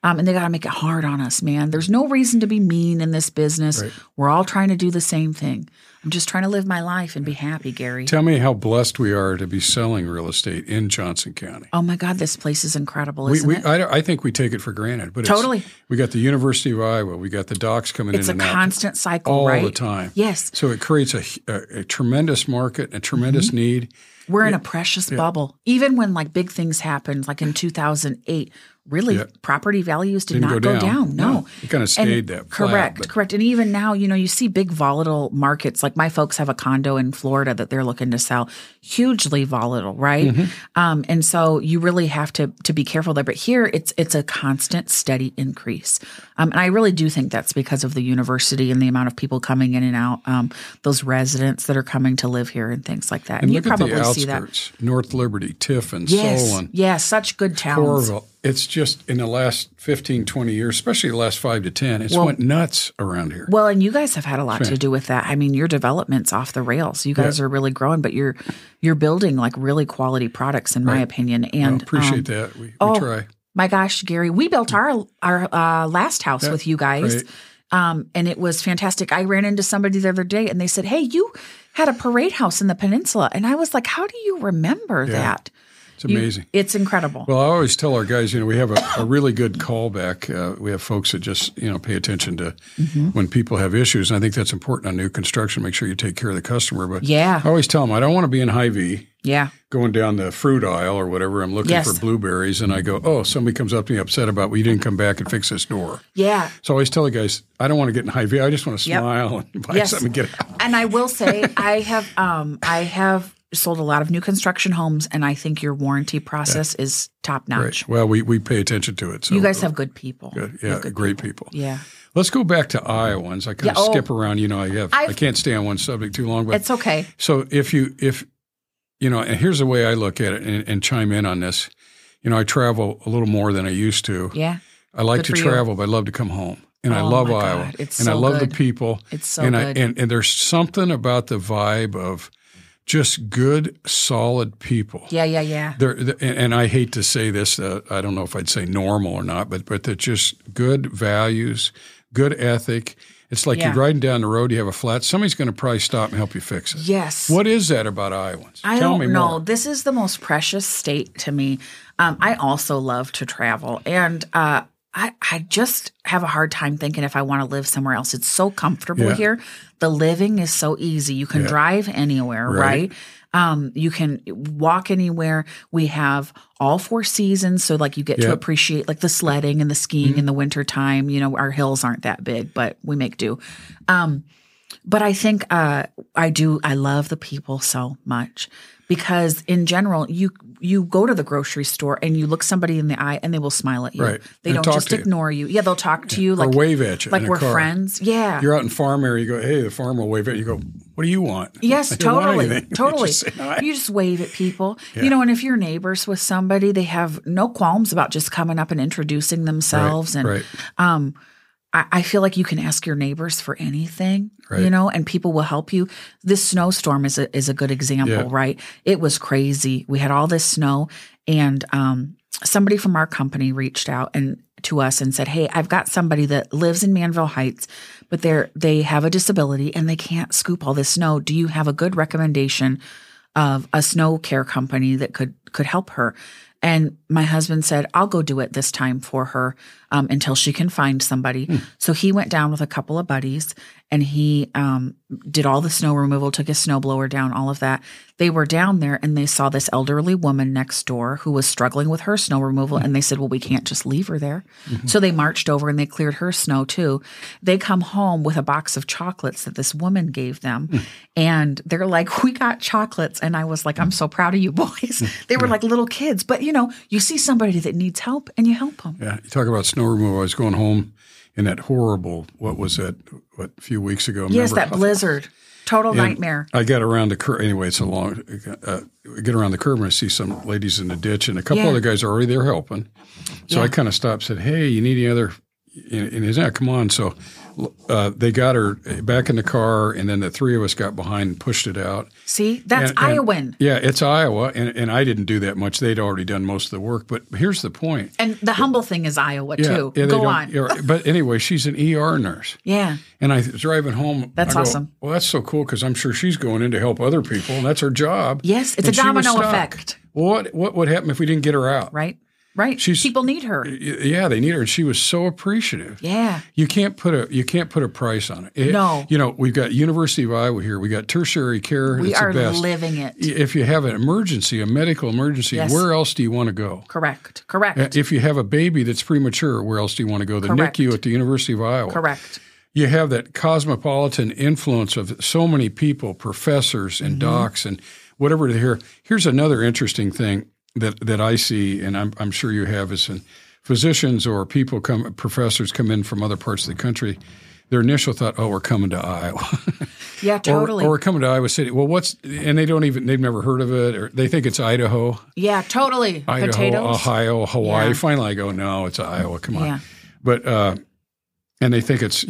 S3: And they got to make it hard on us, man. There's no reason to be mean in this business.
S2: Right.
S3: We're all trying to do the same thing. I'm just trying to live my life and be happy, Gary.
S2: Tell me how blessed we are to be selling real estate in Johnson County.
S3: Oh my God, this place is incredible, isn't it?
S2: I think we take it for granted, but
S3: Totally.
S2: We got the University of Iowa, we got the docks coming
S3: It's
S2: in and
S3: a
S2: out
S3: constant cycle,
S2: all
S3: right?
S2: the time.
S3: Yes.
S2: So it creates a tremendous market, a tremendous need.
S3: We're in a precious bubble. Even when like big things happened, like in 2008, really property values did not go down. No.
S2: It kind of stayed that flat.
S3: Correct. And even now, you see big volatile markets. Like my folks have a condo in Florida that they're looking to sell. Hugely volatile, right? And so you really have to be careful there. But here, it's a constant, steady increase. And I really do think that's because of the university and the amount of people coming in and out, those residents that are coming to live here and things like that.
S2: And
S3: you
S2: look at
S3: probably
S2: the
S3: see that.
S2: outskirts, North Liberty, Tiffin,
S3: Yes.
S2: Solon.
S3: Yeah, such good towns.
S2: Coralville. It's just in the last 15, 20 years, especially the last 5 to 10, it's went nuts around here.
S3: Well, and you guys have had a lot to do with that. I mean, your development's off the rails. You guys are really growing, but you're building like really quality products, in my opinion. And
S2: appreciate that. We try.
S3: My gosh, Gary, we built our last house with you guys.
S2: Right.
S3: And it was fantastic. I ran into somebody the other day and they said, "Hey, you had a parade house in the peninsula." And I was like, "How do you remember that?"
S2: It's amazing.
S3: It's incredible.
S2: Well, I always tell our guys, we have a really good callback. We have folks that just, pay attention to when people have issues. And I think that's important on new construction. Make sure you take care of the customer. But I always tell them, I don't want to be in Hy-Vee.
S3: Yeah.
S2: Going down the fruit aisle or whatever, I'm looking for blueberries, and I go, "Oh, somebody comes up to me upset about, well, you didn't come back and fix this door."
S3: Yeah.
S2: So I always tell the guys, I don't want to get in Hy-Vee. I just want to smile and buy something and get out.
S3: And I will say, I have sold a lot of new construction homes, and I think your warranty process is top notch.
S2: Right. Well, we pay attention to it. So
S3: you guys have good people.
S2: Good. Yeah, great people.
S3: Yeah.
S2: Let's go back to Iowans. I kind of skip around. I can't stay on one subject too long, but
S3: it's okay.
S2: So if and here's the way I look at it and chime in on this. I travel a little more than I used to.
S3: Yeah.
S2: I like to travel, but I love to come home. And I love Iowa. I love the people.
S3: It's so good.
S2: And there's something about the vibe of just good, solid people.
S3: Yeah.
S2: And I hate to say this. I don't know if I'd say normal or not, but they're just good values, good ethic. It's like you're riding down the road, you have a flat, somebody's going to probably stop and help you fix it.
S3: Yes.
S2: What is that about Iowans?
S3: Tell me more.
S2: More.
S3: This is the most precious state to me. I also love to travel. And I just have a hard time thinking if I want to live somewhere else. It's so comfortable here. The living is so easy. You can drive anywhere, right? You can walk anywhere. We have all 4 seasons. So like you get to appreciate like the sledding and the skiing in the wintertime. Our hills aren't that big, but we make do. But I think I love the people so much because in general, you go to the grocery store and you look somebody in the eye and they will smile at you.
S2: Right.
S3: They don't just ignore you. Yeah, they'll talk to you
S2: or wave at you.
S3: Like we're
S2: car.
S3: friends. Yeah.
S2: You're out in farm area, you go, hey, the farmer will wave at you. You go, what do you want?
S3: Yes, totally. Totally.
S2: You
S3: you just wave at people. Yeah. And if you're neighbors with somebody, they have no qualms about just coming up and introducing themselves.
S2: Right.
S3: And I feel like you can ask your neighbors for anything, and people will help you. This snowstorm is a good example, right? It was crazy. We had all this snow, and somebody from our company reached out to us and said, "Hey, I've got somebody that lives in Manville Heights, but they have a disability and they can't scoop all this snow. Do you have a good recommendation of a snow care company that could help her?" And my husband said, "I'll go do it this time for her until she can find somebody." So he went down with a couple of buddies and he did all the snow removal, took his snowblower down, all of that. They were down there and they saw this elderly woman next door who was struggling with her snow removal. And they said, "Well, we can't just leave her there." So they marched over and they cleared her snow too. They come home with a box of chocolates that this woman gave them. And they're like, "We got chocolates." And I was like, "I'm so proud of you boys." They were like little kids. But, you see somebody that needs help and you help them.
S2: Yeah. You talk about snow removal. I was going home in that horrible, what was that, a few weeks ago?
S3: Yes, that blizzard. Total nightmare.
S2: I got around the curve. Anyway, it's a long, get around the curve and I see some ladies in the ditch and a couple other guys are already there helping. So I kind of stopped and said, "Hey, you need any other, and he's not, come on. So they got her back in the car, and then the three of us got behind and pushed it out.
S3: See, that's Iowan.
S2: Yeah, it's Iowa, and I didn't do that much. They'd already done most of the work. But here's the point.
S3: And the humble thing is Iowa, too.
S2: Yeah,
S3: Go on.
S2: But anyway, she's an ER nurse.
S3: Yeah.
S2: And I was driving home.
S3: That's awesome.
S2: Well, that's so cool because I'm sure she's going in to help other people, and that's her job.
S3: Yes, it's a domino effect.
S2: Well, what would happen if we didn't get her out?
S3: Right. People need her.
S2: Yeah, they need her, and she was so appreciative.
S3: Yeah.
S2: You can't put a price on it.
S3: No.
S2: You know, we've got University of Iowa here. We got tertiary care.
S3: We are
S2: the best.
S3: living it.
S2: If you have an emergency, a medical emergency, where else do you want to go?
S3: Correct.
S2: If you have a baby that's premature, where else do you want to go? The NICU at the University of Iowa.
S3: Correct.
S2: You have that cosmopolitan influence of so many people, professors and docs and whatever to hear. Here's another interesting thing that I see, and I'm sure you have, is physicians or professors come in from other parts of the country. Their initial thought, we're coming to Iowa.
S3: Yeah, totally.
S2: or we're coming to Iowa City. Well, and they've never heard of it, or they think it's Idaho.
S3: Yeah, totally.
S2: Idaho,
S3: Potatoes.
S2: Ohio, Hawaii.
S3: Yeah.
S2: Finally I go, no, it's Iowa. Come on.
S3: Yeah.
S2: But, and they think it's,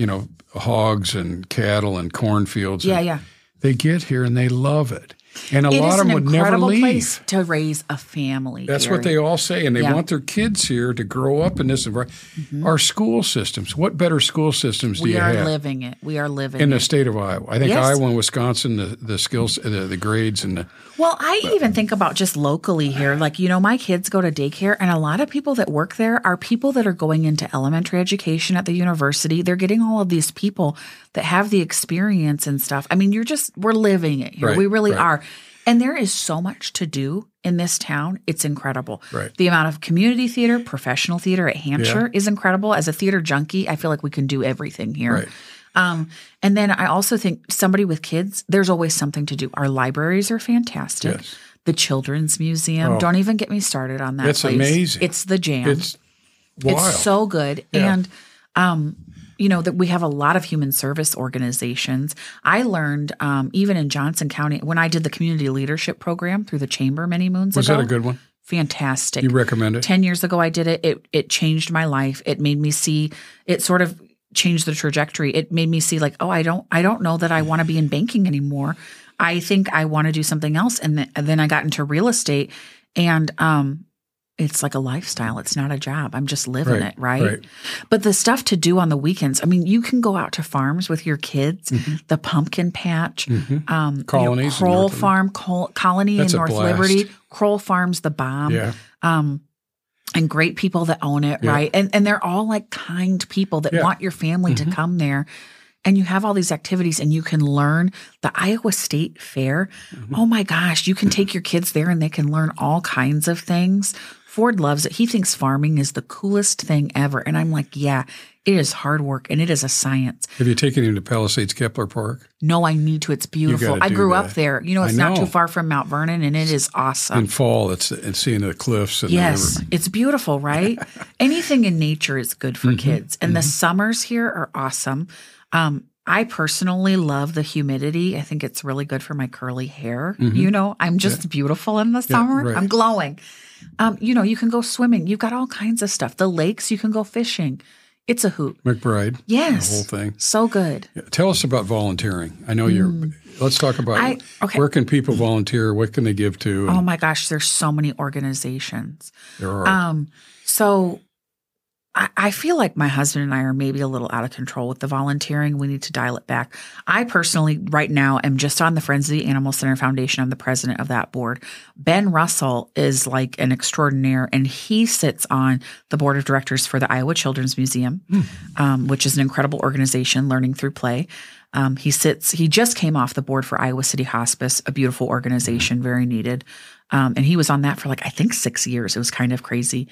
S2: hogs and cattle and cornfields.
S3: Yeah.
S2: They get here and they love it. And a
S3: It
S2: lot
S3: is
S2: of them would never leave.
S3: place to raise a family.
S2: That's
S3: Gary.
S2: what they all say, and they want their kids here to grow up in this environment. Our school systems, what better school systems do you have?
S3: We are living it. We are living
S2: in
S3: it.
S2: the state of Iowa. I think Iowa and Wisconsin, the skills, the grades, and the.
S3: Well, I even think about just locally here. Like, my kids go to daycare, and a lot of people that work there are people that are going into elementary education at the university. They're getting all of these people that have the experience and stuff. I mean, we're living it here.
S2: Right,
S3: we really
S2: right.
S3: are. And there is so much to do in this town. It's incredible.
S2: Right.
S3: The amount of community theater, professional theater at Hampshire is incredible. As a theater junkie, I feel like we can do everything here.
S2: Right.
S3: And then I also think somebody with kids, there's always something to do. Our libraries are fantastic.
S2: Yes.
S3: The Children's Museum. Don't even get me started on that
S2: That's
S3: place.
S2: amazing.
S3: It's the jam.
S2: It's wild.
S3: It's so good.
S2: Yeah.
S3: And that we have a lot of human service organizations. I learned even in Johnson County when I did the community leadership program through the chamber many moons ago.
S2: Was that a good one?
S3: Fantastic.
S2: You recommend it?
S3: 10 years ago I did it. It changed my life. It made me see, it sort of changed the trajectory. It made me see like, I don't know that I want to be in banking anymore. I think I want to do something else. And then I got into real estate, and it's like a lifestyle. It's not a job. I'm just living it, right? But the stuff to do on the weekends, I mean, you can go out to farms with your kids, the pumpkin patch,
S2: Colonies.
S3: Kroll Farm, Colony in North Liberty, Kroll Farm's the bomb.
S2: Yeah.
S3: And great people that own it, right? And they're all like kind people that want your family to come there. And you have all these activities, and you can learn the Iowa State Fair. Oh my gosh, you can take your kids there and they can learn all kinds of things. Ford loves it. He thinks farming is the coolest thing ever. And I'm like, yeah, it is hard work and it is a science.
S2: Have you taken him to Palisades Kepler Park?
S3: No, I need to. It's beautiful. I grew up there. It's not too far from Mount Vernon, and it is awesome.
S2: In fall, it's seeing the cliffs and the river.
S3: It's beautiful, right? Anything in nature is good for kids. And the summers here are awesome. I personally love the humidity. I think it's really good for my curly hair. I'm just beautiful in the summer.
S2: Right.
S3: I'm glowing. You can go swimming. You've got all kinds of stuff. The lakes, you can go fishing. It's a hoot.
S2: McBride.
S3: Yes.
S2: The whole thing.
S3: So good.
S2: Yeah. Tell us about volunteering. I know let's talk about where can people volunteer? What can they give to?
S3: Oh my gosh, there's so many organizations.
S2: There are.
S3: So I feel like my husband and I are maybe a little out of control with the volunteering. We need to dial it back. I personally, right now, am just on the Friends of the Animal Center Foundation. I'm the president of that board. Ben Russell is like an extraordinaire, and he sits on the board of directors for the Iowa Children's Museum, which is an incredible organization, learning through play. He just came off the board for Iowa City Hospice, a beautiful organization, very needed. And he was on that for I think 6 years. It was kind of crazy.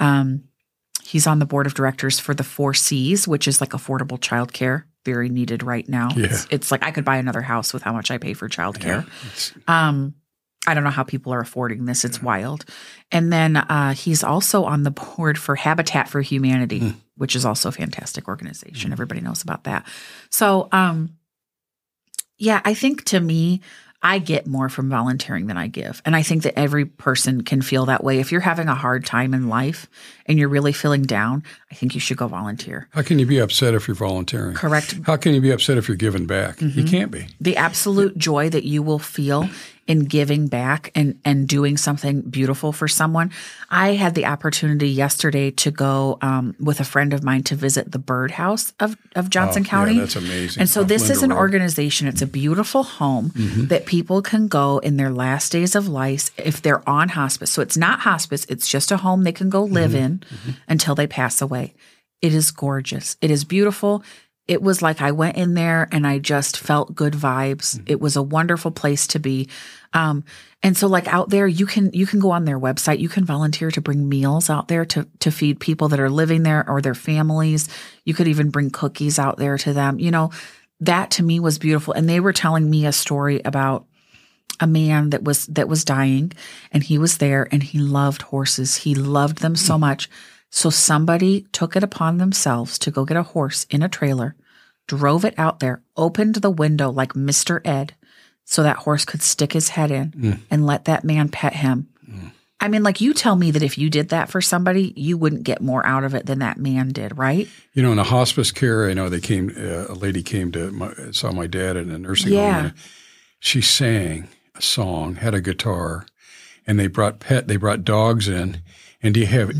S3: He's on the board of directors for the 4 Cs, which is like affordable childcare, very needed right now.
S2: Yeah.
S3: It's like I could buy another house with how much I pay for childcare. Yeah, I don't know how people are affording this. It's wild. And then he's also on the board for Habitat for Humanity, which is also a fantastic organization. Everybody knows about that. So, I think to me, I get more from volunteering than I give. And I think that every person can feel that way. If you're having a hard time in life and you're really feeling down, I think you should go volunteer.
S2: How can you be upset if you're volunteering?
S3: Correct.
S2: How can you be upset if you're giving back? You can't be.
S3: The absolute joy that you will feel in giving back and doing something beautiful for someone. I had the opportunity yesterday to go with a friend of mine to visit the birdhouse of Johnson County.
S2: Yeah, that's amazing.
S3: And so
S2: Off
S3: this
S2: Linda
S3: is an
S2: Road.
S3: organization. It's a beautiful home that people can go in their last days of life if they're on hospice. So it's not hospice. It's just a home they can go live in until they pass away. It is gorgeous. It is beautiful. It was like I went in there and I just felt good vibes. It was a wonderful place to be. And so like out there, you can go on their website. You can volunteer to bring meals out there to feed people that are living there or their families. You could even bring cookies out there to them. You know, that to me was beautiful. And they were telling me a story about a man that was dying, and he was there and he loved horses. He loved them so much. So somebody took it upon themselves to go get a horse in a trailer, drove it out there, opened the window like Mr. Ed so that horse could stick his head in and let that man pet him. I mean, like, you tell me that if you did that for somebody, you wouldn't get more out of it than that man did, right?
S2: You know, in the hospice care, I know they came. A lady came saw my dad in a nursing home. And she sang a song, had a guitar, and they brought dogs in. And do you have?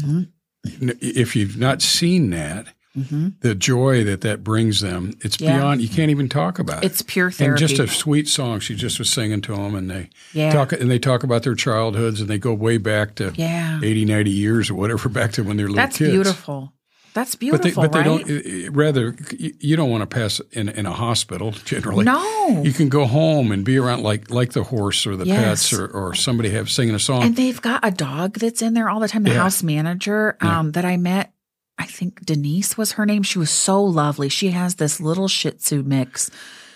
S2: If you've not seen that, the joy that brings them, it's beyond, you can't even talk about it.
S3: It's pure therapy.
S2: And just a sweet song she just was singing to them, and they talk about their childhoods, and they go way back to 80, 90 years or whatever, back to when they were little kids.
S3: That's beautiful. That's beautiful,
S2: but they
S3: right?
S2: don't. Rather, you don't want to pass in a hospital generally.
S3: No,
S2: you can go home and be around like the horse or the pets or somebody singing a song.
S3: And they've got a dog that's in there all the time. The house manager that I met, I think Denise was her name. She was so lovely. She has this little Shih Tzu mix.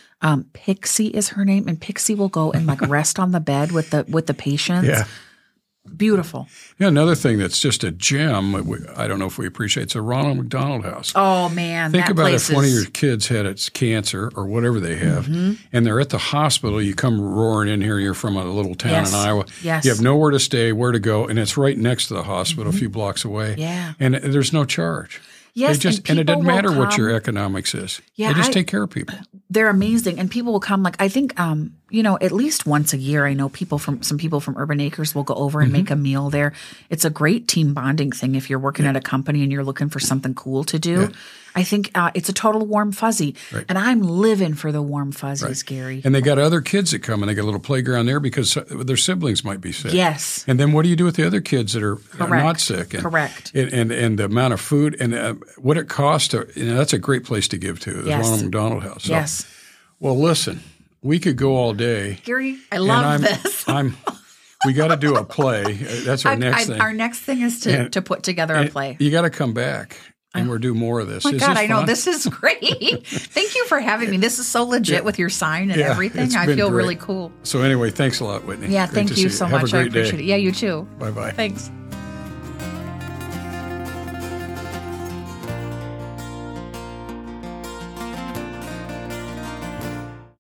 S3: Pixie is her name, and Pixie will go and like rest on the bed with the patients.
S2: Yeah.
S3: Beautiful.
S2: Yeah, another thing that's just a gem, I don't know if we appreciate, it's a Ronald McDonald House.
S3: Oh, man.
S2: Think about if one of your kids had its cancer or whatever they have, and they're at the hospital, you come roaring in here, you're from a little town in Iowa.
S3: Yes.
S2: You have nowhere to stay, where to go, and it's right next to the hospital, a few blocks away.
S3: Yeah.
S2: And there's no charge.
S3: Yes,
S2: and it doesn't matter what your economics is.
S3: Yeah,
S2: they just take care of people.
S3: They're amazing. And people will come, like, I think, at least once a year, I know some people from Urban Acres will go over and make a meal there. It's a great team bonding thing if you're working at a company and you're looking for something cool to do. Yeah. I think it's a total warm fuzzy. Right. And I'm living for the warm fuzzies, Gary.
S2: And they got other kids that come, and they got a little playground there because their siblings might be sick.
S3: Yes.
S2: And then what do you do with the other kids that are not sick? And,
S3: Correct.
S2: And the amount of food and what it costs, that's a great place to give to, the Ronald McDonald House. So,
S3: yes.
S2: Well, listen, we could go all day.
S3: Gary, I love this.
S2: We got to do a play. That's our next thing.
S3: Our next thing is to put together a play.
S2: You got to come back. And we'll do more of this.
S3: Oh my God, I know. This is great. Thank you for having me. This is so legit with your sign and everything. I feel really cool.
S2: So anyway, thanks a lot, Whitney.
S3: Yeah, thank you so much.
S2: Have a great
S3: I appreciate
S2: day.
S3: it. Yeah, you too.
S2: Bye-bye.
S3: Thanks.